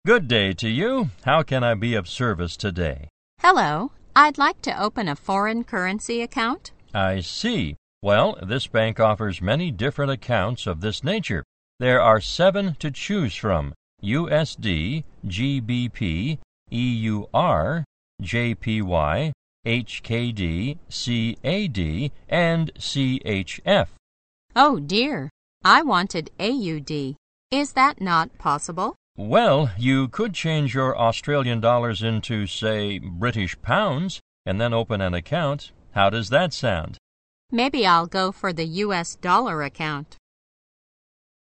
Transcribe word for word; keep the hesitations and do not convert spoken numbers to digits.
Good day to you. How can I be of service today? Hello. I'd like to open a foreign currency account. I see. Well, this bank offers many different accounts of this nature. There are seven to choose from: U S D, G B P, E U R, J P Y, H K D, C A D, and C H F. Oh dear, I wanted A U D. Is that not possible? Well, you could change your Australian dollars into, say, British pounds, and then open an account. How does that sound? Maybe I'll go for the U S dollar account.